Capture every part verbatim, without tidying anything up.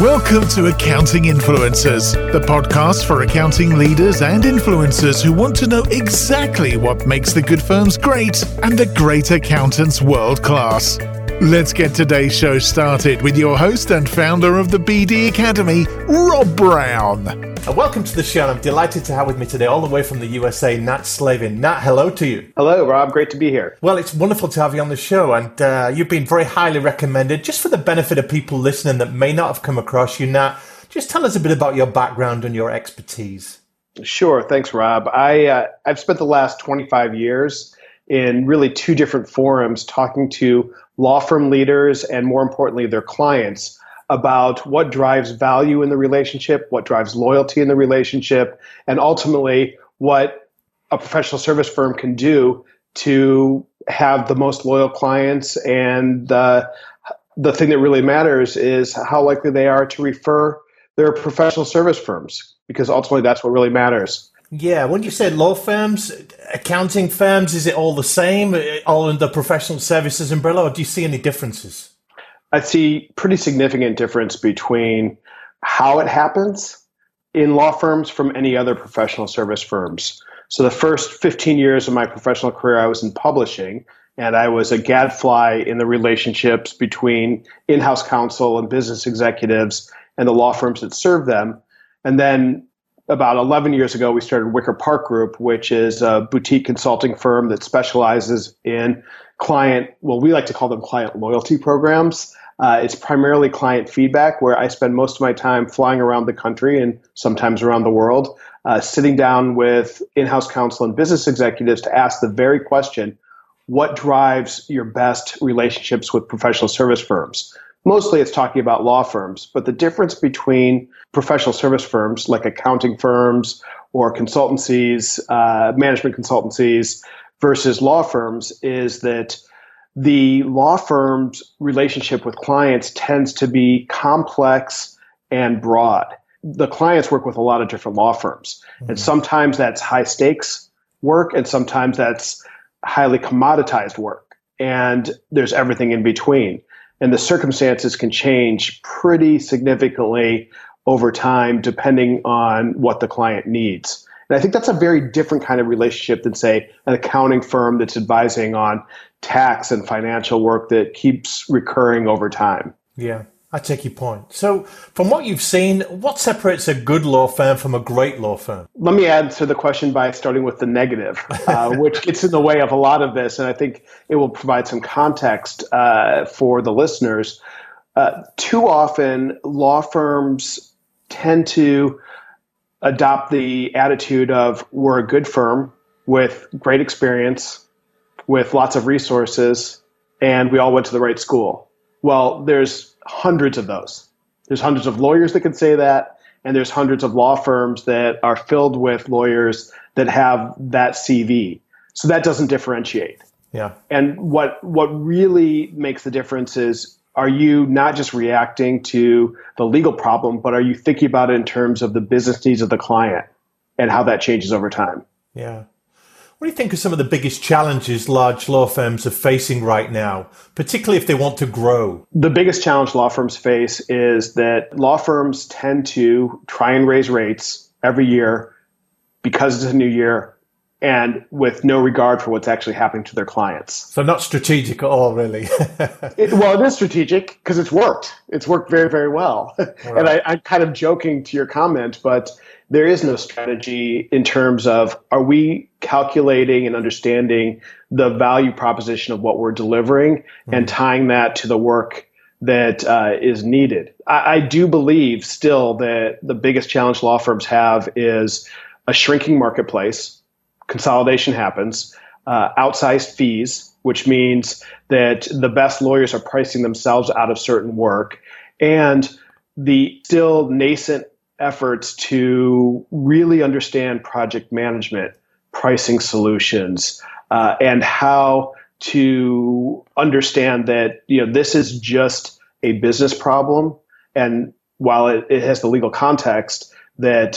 Welcome to Accounting Influencers, the podcast for accounting leaders and influencers who want to know exactly what makes the good firms great and the great accountants world class. Let's get today's show started with your host and founder of the B D Academy, Rob Brown. And welcome to the show. I'm delighted to have with me today, all the way from the U S A, Nat Slavin. Nat, hello to you. Hello, Rob. Great to be here. Well, it's wonderful to have you on the show, and uh, you've been very highly recommended. Just for the benefit of people listening that may not have come across you, Nat, just tell us a bit about your background and your expertise. Sure. Thanks, Rob. I, uh, I've spent the last twenty-five years in really two different forums talking to law firm leaders and, more importantly, their clients about what drives value in the relationship, what drives loyalty in the relationship, and ultimately what a professional service firm can do to have the most loyal clients. And uh, the thing that really matters is how likely they are to refer their professional service firms, because ultimately that's what really matters. Yeah, when you say law firms, accounting firms, is it all the same, all under professional services umbrella, or do you see any differences? I see pretty significant difference between how it happens in law firms from any other professional service firms. So the first fifteen years of my professional career, I was in publishing, and I was a gadfly in the relationships between in-house counsel and business executives and the law firms that serve them. And then about eleven years ago, we started Wicker Park Group, which is a boutique consulting firm that specializes in client, well, we like to call them client loyalty programs. Uh, it's primarily client feedback, where I spend most of my time flying around the country and sometimes around the world, uh, sitting down with in-house counsel and business executives to ask the very question, what drives your best relationships with professional service firms? Mostly it's talking about law firms, but the difference between professional service firms like accounting firms or consultancies, uh, management consultancies versus law firms is that the law firm's relationship with clients tends to be complex and broad. The clients work with a lot of different law firms, mm-hmm. and sometimes that's high stakes work, and sometimes that's highly commoditized work, and there's everything in between. And the circumstances can change pretty significantly over time depending on what the client needs. And I think that's a very different kind of relationship than, say, an accounting firm that's advising on tax and financial work that keeps recurring over time. Yeah, I take your point. So from what you've seen, what separates a good law firm from a great law firm? Let me answer the question by starting with the negative, uh, which gets in the way of a lot of this. And I think it will provide some context uh, for the listeners. Uh, too often, law firms tend to adopt the attitude of, we're a good firm with great experience, with lots of resources, and we all went to the right school. Well, there's hundreds of those. There's hundreds of lawyers that can say that, and there's hundreds of law firms that are filled with lawyers that have that C V. So that doesn't differentiate. Yeah. And what what really makes the difference is, are you not just reacting to the legal problem, but are you thinking about it in terms of the business needs of the client and how that changes over time? Yeah. What do you think are some of the biggest challenges large law firms are facing right now, particularly if they want to grow? The biggest challenge law firms face is that law firms tend to try and raise rates every year because it's a new year and with no regard for what's actually happening to their clients. So not strategic at all, really. it, well, it is strategic because it's worked. It's worked very, very well. Right. And I, I'm kind of joking to your comment, but there is no strategy in terms of, are we calculating and understanding the value proposition of what we're delivering mm-hmm. and tying that to the work that uh, is needed. I, I do believe still that the biggest challenge law firms have is a shrinking marketplace. Consolidation happens, uh, outsized fees, which means that the best lawyers are pricing themselves out of certain work, and the still nascent efforts to really understand project management, pricing solutions, uh, and how to understand that, you know, this is just a business problem. And while it, it has the legal context, that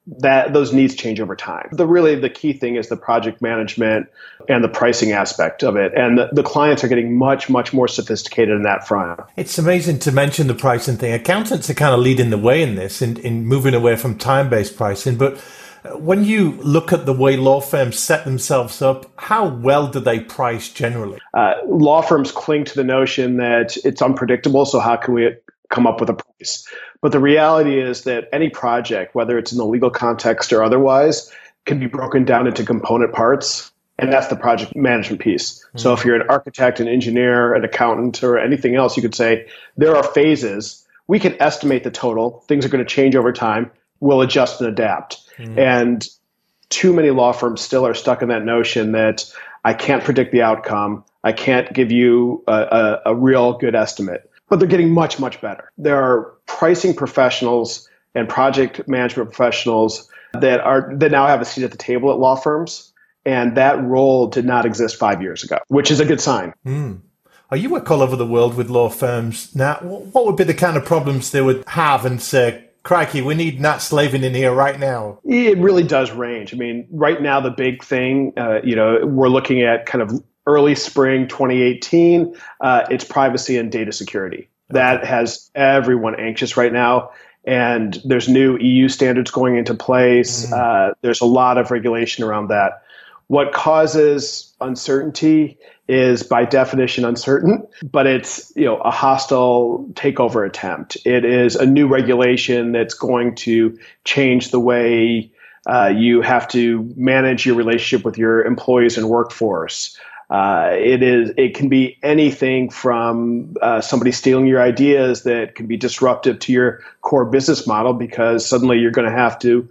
that those needs change over time. The really the key thing is the project management and the pricing aspect of it. And the, the clients are getting much, much more sophisticated in that front. It's amazing to mention the pricing thing. Accountants are kind of leading the way in this, in, in moving away from time-based pricing. But when you look at the way law firms set themselves up, how well do they price generally? Uh, law firms cling to the notion that it's unpredictable, so how can we come up with a price? But the reality is that any project, whether it's in the legal context or otherwise, can be broken down into component parts. And that's the project management piece. Mm-hmm. So if you're an architect, an engineer, an accountant, or anything else, you could say there are phases. We can estimate the total. Things are going to change over time. We'll adjust and adapt. Mm-hmm. And too many law firms still are stuck in that notion that I can't predict the outcome. I can't give you a, a, a real good estimate. But they're getting much, much better. There are pricing professionals and project management professionals that are that now have a seat at the table at law firms. And that role did not exist five years ago, which is a good sign. Mm. Oh, you work all over the world with law firms. Now, what would be the kind of problems they would have and say, crikey, we need Nat Slavin in here right now? It really does range. I mean, right now, the big thing, uh, you know, we're looking at kind of early spring twenty eighteen. Uh, it's privacy and data security. That has everyone anxious right now. And there's new E U standards going into place. Mm. Uh, there's a lot of regulation around that. What causes uncertainty is by definition uncertain, but it's, you know, a hostile takeover attempt. It is a new regulation that's going to change the way uh, you have to manage your relationship with your employees and workforce. Uh, it is. It can be anything from uh, somebody stealing your ideas that can be disruptive to your core business model because suddenly you're going to have to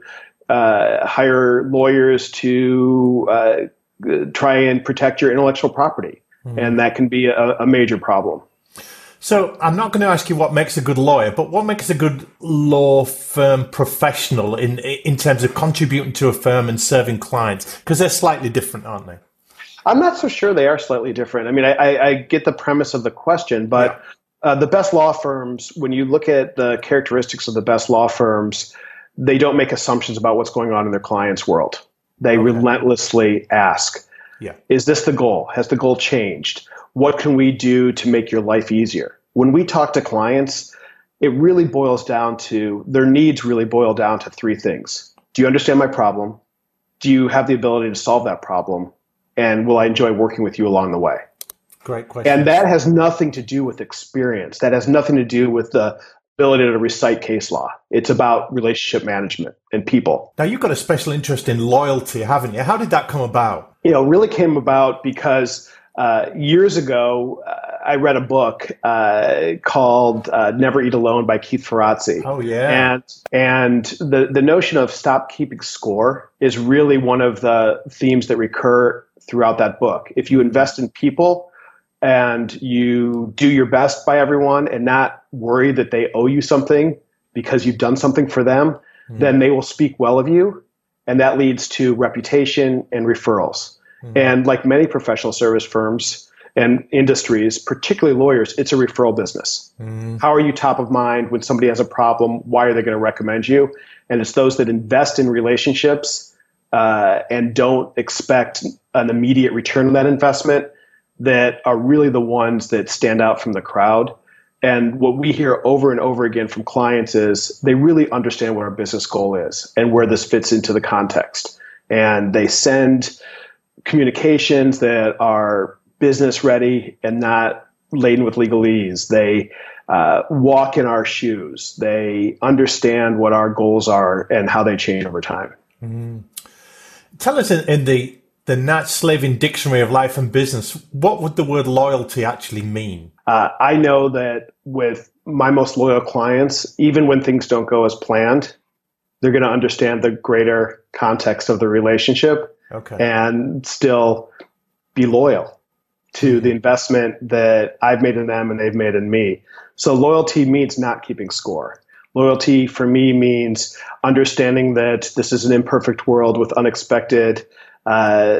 uh, hire lawyers to uh, try and protect your intellectual property. Mm-hmm. And that can be a, a major problem. So I'm not going to ask you what makes a good lawyer, but what makes a good law firm professional in in terms of contributing to a firm and serving clients? Because they're slightly different, aren't they? I'm not so sure they are slightly different. I mean, I, I, I get the premise of the question, but yeah. uh, the best law firms, when you look at the characteristics of the best law firms, they don't make assumptions about what's going on in their client's world. They okay. relentlessly ask, yeah. is this the goal? Has the goal changed? What can we do to make your life easier? When we talk to clients, it really boils down to, their needs really boil down to three things. Do you understand my problem? Do you have the ability to solve that problem? And will I enjoy working with you along the way? Great question. And that has nothing to do with experience. That has nothing to do with the ability to recite case law. It's about relationship management and people. Now, you've got a special interest in loyalty, haven't you? How did that come about? You know, it really came about because uh, years ago, uh, I read a book uh, called uh, Never Eat Alone by Keith Ferrazzi. Oh, yeah. And and the, the notion of stop keeping score is really one of the themes that recur throughout that book. If you invest in people and you do your best by everyone and not worry that they owe you something because you've done something for them, mm-hmm. then they will speak well of you. And that leads to reputation and referrals. Mm-hmm. And like many professional service firms and industries, particularly lawyers, it's a referral business. Mm-hmm. How are you top of mind when somebody has a problem? Why are they going to recommend you? And it's those that invest in relationships uh, and don't expect an immediate return on that investment that are really the ones that stand out from the crowd. And what we hear over and over again from clients is they really understand what our business goal is and where this fits into the context. And they send communications that are business ready and not laden with legalese. They uh, walk in our shoes. They understand what our goals are and how they change over time. Mm-hmm. Tell us in, in the, the Nat Slavin Dictionary of Life and Business, what would the word loyalty actually mean? Uh, I know that with my most loyal clients, even when things don't go as planned, they're going to understand the greater context of the relationship okay. and still be loyal to the investment that I've made in them and they've made in me. So loyalty means not keeping score. Loyalty for me means understanding that this is an imperfect world with unexpected uh,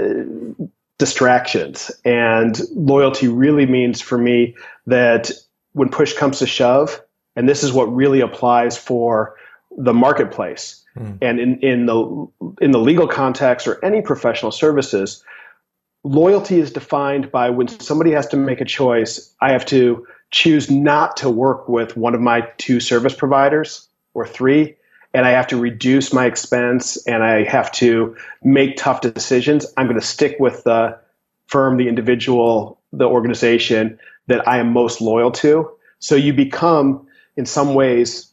distractions. And loyalty really means for me that when push comes to shove, and this is what really applies for the marketplace, Mm. And in, in the in the legal context or any professional services, loyalty is defined by when somebody has to make a choice. I have to choose not to work with one of my two service providers or three, and I have to reduce my expense and I have to make tough decisions. I'm going to stick with the firm, the individual, the organization that I am most loyal to. So you become, in some ways,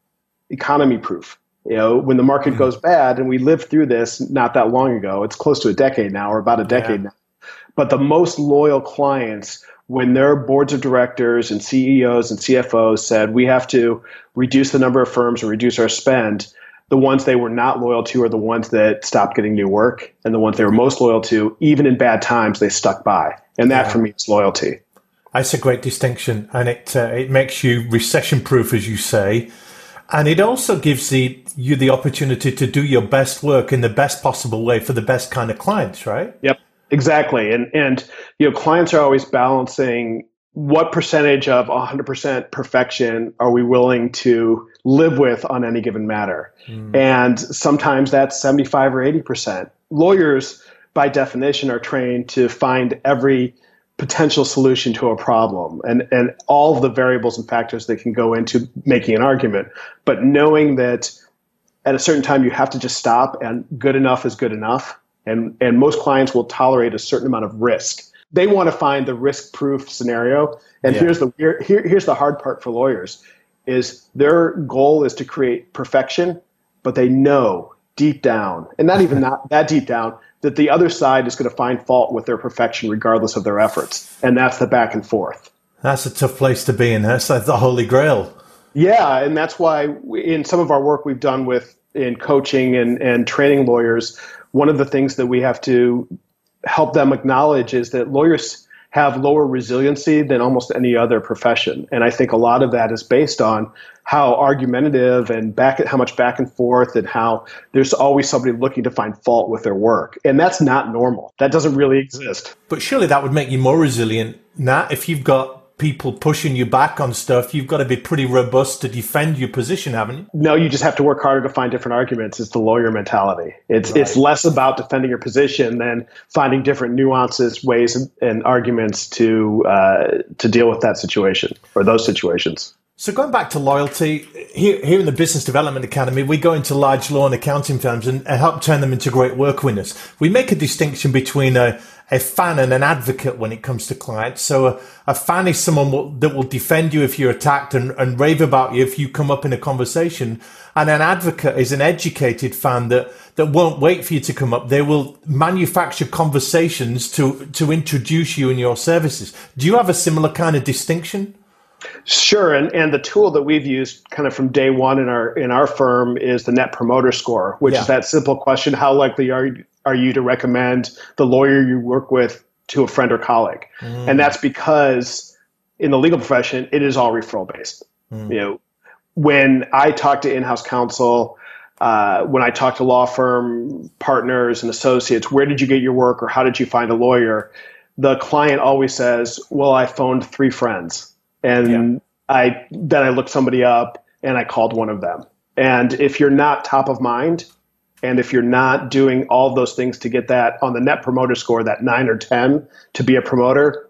economy proof. You know, when the market goes bad, and we lived through this not that long ago, it's close to a decade now, or about a decade yeah. now. But the most loyal clients, when their boards of directors and C E Os and C F Os said, we have to reduce the number of firms and reduce our spend, the ones they were not loyal to are the ones that stopped getting new work. And the ones they were most loyal to, even in bad times, they stuck by. And that, yeah. for me, is loyalty. That's a great distinction. And it uh, it makes you recession-proof, as you say. And it also gives the, you the opportunity to do your best work in the best possible way for the best kind of clients, right? Yep. Exactly. And, and, you know, clients are always balancing what percentage of one hundred percent perfection are we willing to live with on any given matter. Mm. And sometimes that's seventy-five or eighty percent. Lawyers, by definition, are trained to find every potential solution to a problem and, and all of the variables and factors that can go into making an argument. But knowing that at a certain time you have to just stop and good enough is good enough. And, and most clients will tolerate a certain amount of risk. They want to find the risk-proof scenario. And yeah. here's the here, here's the hard part for lawyers, is their goal is to create perfection, but they know deep down, and not even not that deep down, that the other side is going to find fault with their perfection regardless of their efforts. And that's the back and forth. That's a tough place to be in. That's like the holy grail. Yeah, and that's why we, in some of our work we've done with in coaching and, and training lawyers, one of the things that we have to help them acknowledge is that lawyers have lower resiliency than almost any other profession. And I think a lot of that is based on how argumentative and back how much back and forth and how there's always somebody looking to find fault with their work. And that's not normal. That doesn't really exist. But surely that would make you more resilient, Nat. If you've got people pushing you back on stuff, you've got to be pretty robust to defend your position, haven't you? No, you just have to work harder to find different arguments. It's the lawyer mentality. It's right. It's less about defending your position than finding different nuances, ways, and, and arguments to uh, to deal with that situation or those situations. So going back to loyalty, here, here in the Business Development Academy, we go into large law and accounting firms and, and help turn them into great work winners. We make a distinction between a, a fan and an advocate when it comes to clients. So a, a fan is someone will, that will defend you if you're attacked and, and rave about you if you come up in a conversation. And an advocate is an educated fan that, that won't wait for you to come up. They will manufacture conversations to, to introduce you and your services. Do you have a similar kind of distinction? Sure, and, and the tool that we've used kind of from day one in our in our firm is the Net Promoter Score, which yeah. is that simple question: how likely are you, are you to recommend the lawyer you work with to a friend or colleague? Mm. And that's because in the legal profession, it is all referral based. Mm. You know, when I talk to in-house counsel, uh, when I talk to law firm partners and associates, where did you get your work, or how did you find a lawyer? The client always says, "Well, I phoned three friends." And yeah. I then I looked somebody up and I called one of them. And if you're not top of mind, and if you're not doing all of those things to get that on the Net Promoter Score, that nine or ten to be a promoter,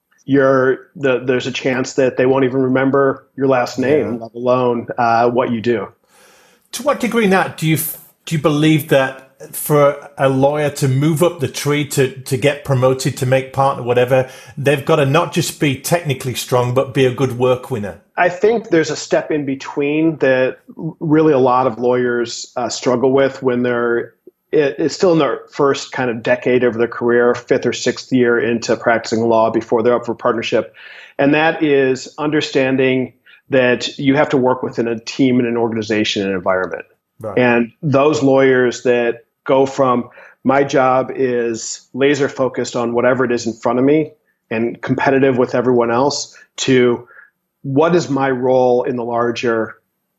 you're the, there's a chance that they won't even remember your last name, yeah. let alone uh, what you do. To what degree, Nat, do you do you believe that for a lawyer to move up the tree, to, to get promoted, to make partner, whatever, they've got to not just be technically strong, but be a good work winner? I think there's a step in between that really a lot of lawyers uh, struggle with when they're it, it's still in their first kind of decade of their career, fifth or sixth year into practicing law before they're up for partnership. And that is understanding that you have to work within a team and an organization and environment. Right. And those lawyers that go from my job is laser focused on whatever it is in front of me and competitive with everyone else to what is my role in the larger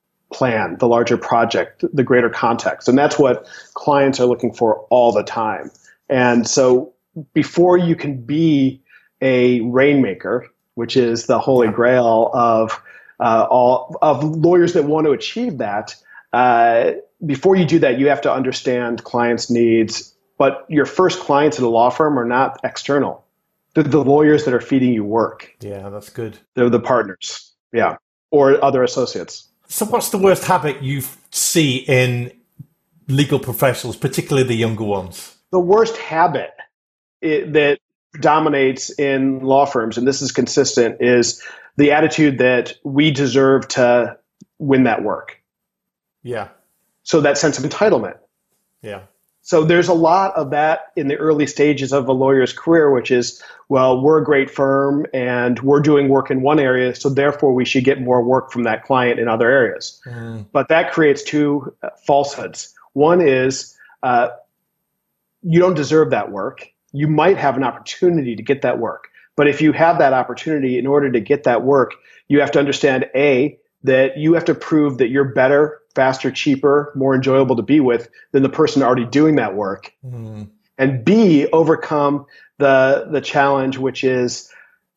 plan, the larger project, the greater context. And that's what clients are looking for all the time. And so before you can be a rainmaker, which is the holy grail of uh, all of lawyers that want to achieve that, Uh, before you do that, you have to understand clients' needs. But your first clients at a law firm are not external. They're the lawyers that are feeding you work. Yeah, that's good. They're the partners. Yeah. Or other associates. So what's the worst habit you see in legal professionals, particularly the younger ones? The worst habit it, that dominates in law firms, and this is consistent, is the attitude that we deserve to win that work. Yeah. So that sense of entitlement. Yeah. So there's a lot of that in the early stages of a lawyer's career, which is, well, we're a great firm and we're doing work in one area, so therefore we should get more work from that client in other areas. Mm. But that creates two uh, falsehoods. One is uh, you don't deserve that work. You might have an opportunity to get that work. But if you have that opportunity, in order to get that work, you have to understand, A, that you have to prove that you're better, faster, cheaper, more enjoyable to be with than the person already doing that work. Mm. And B, overcome the the challenge, which is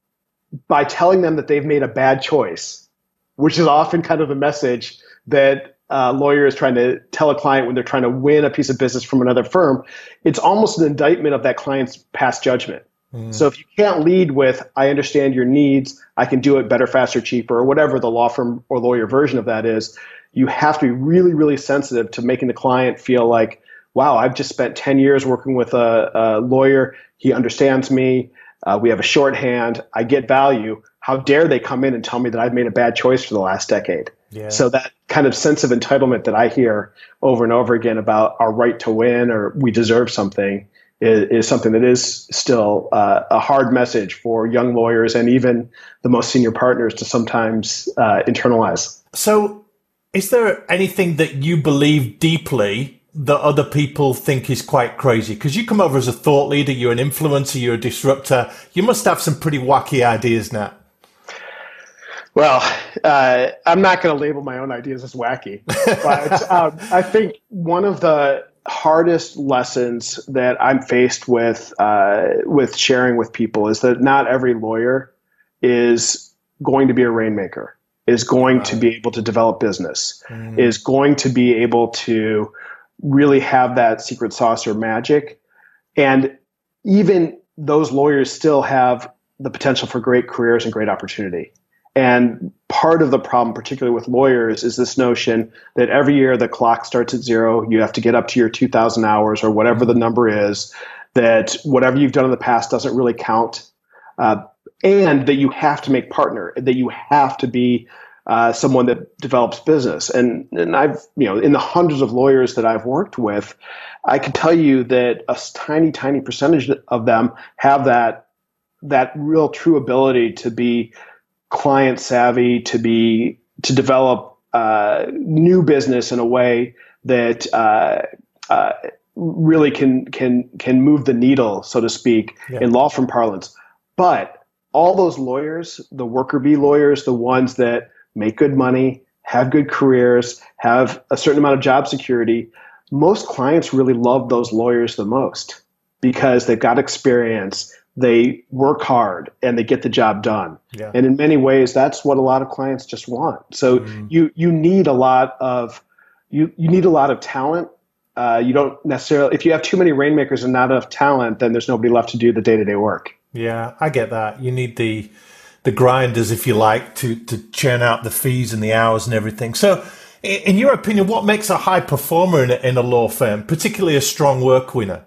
by telling them that they've made a bad choice, which is often kind of the message that a lawyer is trying to tell a client when they're trying to win a piece of business from another firm. It's almost an indictment of that client's past judgment. Mm. So if you can't lead with, I understand your needs, I can do it better, faster, cheaper, or whatever the law firm or lawyer version of that is, you have to be really, really sensitive to making the client feel like, wow, I've just spent ten years working with a, a lawyer. He understands me. Uh, we have a shorthand. I get value. How dare they come in and tell me that I've made a bad choice for the last decade? Yeah. So that kind of sense of entitlement that I hear over and over again about our right to win or we deserve something is, is something that is still uh, a hard message for young lawyers and even the most senior partners to sometimes uh, internalize. So is there anything that you believe deeply that other people think is quite crazy? Because you come over as a thought leader, you're an influencer, you're a disruptor. You must have some pretty wacky ideas now. Well, uh, I'm not going to label my own ideas as wacky, but um, I think one of the hardest lessons that I'm faced with uh, with sharing with people is that not every lawyer is going to be a rainmaker, is going right. to be able to develop business, mm. is going to be able to really have that secret sauce or magic. And even those lawyers still have the potential for great careers and great opportunity. And part of the problem, particularly with lawyers, is this notion that every year the clock starts at zero. You have to get up to your two thousand hours or whatever the number is, that whatever you've done in the past doesn't really count, uh, and that you have to make partner, that you have to be uh, someone that develops business. And, and I've, you know, in the hundreds of lawyers that I've worked with, I can tell you that a tiny, tiny percentage of them have that, that real true ability to be client savvy, to be to develop uh, new business in a way that uh, uh, really can can can move the needle, so to speak, yeah. in law firm parlance. But all those lawyers, the worker bee lawyers, the ones that make good money, have good careers, have a certain amount of job security, most clients really love those lawyers the most because they've got experience. They work hard and they get the job done. Yeah. And in many ways, that's what a lot of clients just want. So mm. you you need a lot of you you need a lot of talent. Uh, you don't necessarily, if you have too many rainmakers and not enough talent, then there's nobody left to do the day-to-day work. Yeah, I get that. You need the the grinders, if you like, to to churn out the fees and the hours and everything. So in your opinion, what makes a high performer in a, in a law firm, particularly a strong work winner?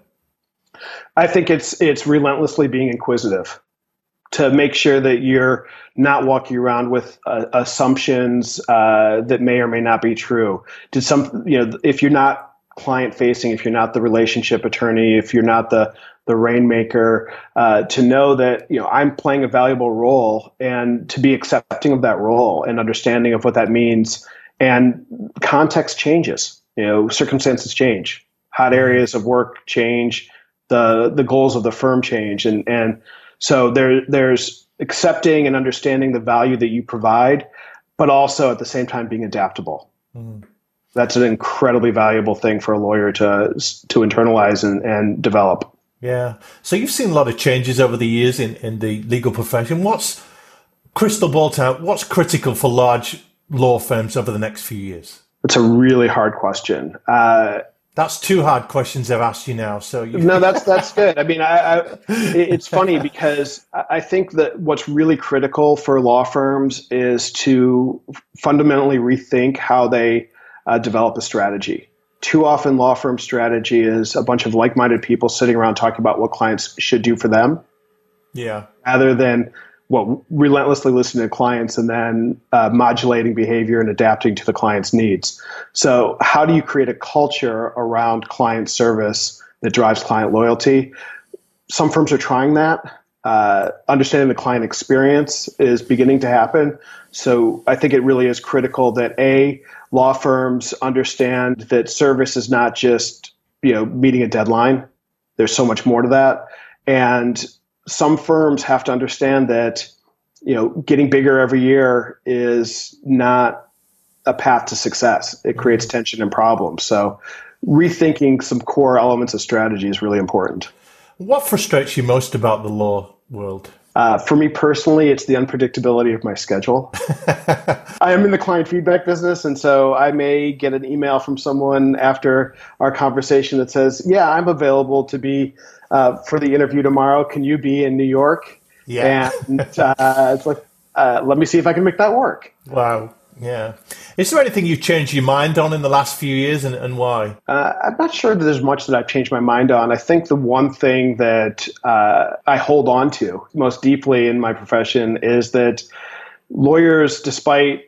I think it's it's relentlessly being inquisitive to make sure that you're not walking around with uh, assumptions uh, that may or may not be true. Did some, you know, if you're not client facing, if you're not the relationship attorney, if you're not the the rainmaker, uh, to know that, you know, I'm playing a valuable role and to be accepting of that role and understanding of what that means. And context changes, you know, circumstances change, hot areas of work change. The, the goals of the firm change. And, and so there, there's accepting and understanding the value that you provide, but also at the same time being adaptable. Mm. That's an incredibly valuable thing for a lawyer to to internalize and, and develop. Yeah. So you've seen a lot of changes over the years in, in the legal profession. What's crystal ball time? What's critical for large law firms over the next few years? That's a really hard question. Uh, That's two hard questions I've asked you now. So you... no, that's that's good. I mean, I, I, it's funny because I think that what's really critical for law firms is to fundamentally rethink how they uh, develop a strategy. Too often, law firm strategy is a bunch of like-minded people sitting around talking about what clients should do for them. Yeah. Rather than well, relentlessly listening to clients and then uh, modulating behavior and adapting to the client's needs. So how do you create a culture around client service that drives client loyalty? Some firms are trying that. Uh, understanding the client experience is beginning to happen. So I think it really is critical that A, law firms understand that service is not just, you know, meeting a deadline. There's so much more to that. And some firms have to understand that, you know, getting bigger every year is not a path to success. It creates tension and problems. So rethinking some core elements of strategy is really important. What frustrates you most about the law world? Uh, for me personally, it's the unpredictability of my schedule. I am in the client feedback business, and so I may get an email from someone after our conversation that says, yeah, I'm available to be uh, for the interview tomorrow. Can you be in New York? Yeah. And uh, it's like, uh, let me see if I can make that work. Wow. Yeah. Is there anything you've changed your mind on in the last few years, and, and why? Uh, I'm not sure that there's much that I've changed my mind on. I think the one thing that uh, I hold on to most deeply in my profession is that lawyers, despite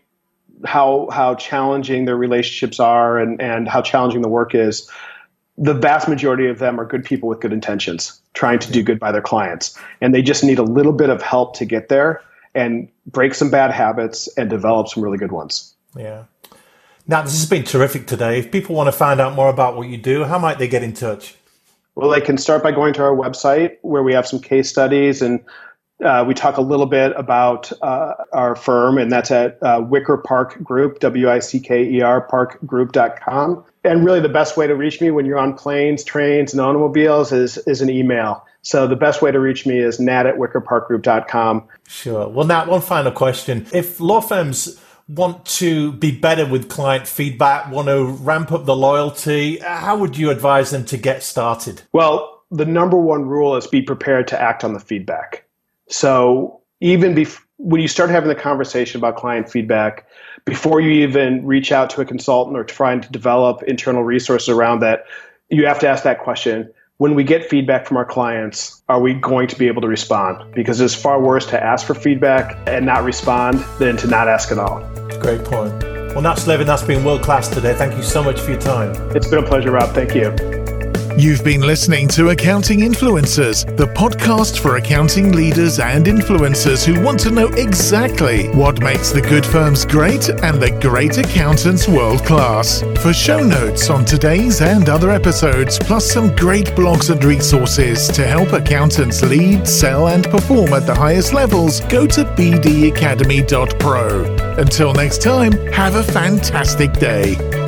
how how challenging their relationships are and, and how challenging the work is, the vast majority of them are good people with good intentions, trying to do good by their clients. And they just need a little bit of help to get there and break some bad habits and develop some really good ones. Yeah. Now, this has been terrific today. If people want to find out more about what you do, how might they get in touch? Well, they can start by going to our website where we have some case studies, and uh, we talk a little bit about uh, our firm, and that's at uh, Wicker Park Group, W I C K E R, park group dot com. And really the best way to reach me when you're on planes, trains, and automobiles is, is an email. So the best way to reach me is nat at wicker park group dot com. Sure. Well, Nat, one final question. If law firms want to be better with client feedback, want to ramp up the loyalty, how would you advise them to get started? Well, the number one rule is be prepared to act on the feedback. So even bef- when you start having the conversation about client feedback, before you even reach out to a consultant or trying to develop internal resources around that, you have to ask that question. When we get feedback from our clients, are we going to be able to respond? Because it's far worse to ask for feedback and not respond than to not ask at all. Great point. Well, Nat Slavin, that's been world class today. Thank you so much for your time. It's been a pleasure, Rob. Thank you. You've been listening to Accounting Influencers, the podcast for accounting leaders and influencers who want to know exactly what makes the good firms great and the great accountants world class. For show notes on today's and other episodes, plus some great blogs and resources to help accountants lead, sell, and perform at the highest levels, go to b d academy dot pro. Until next time, have a fantastic day.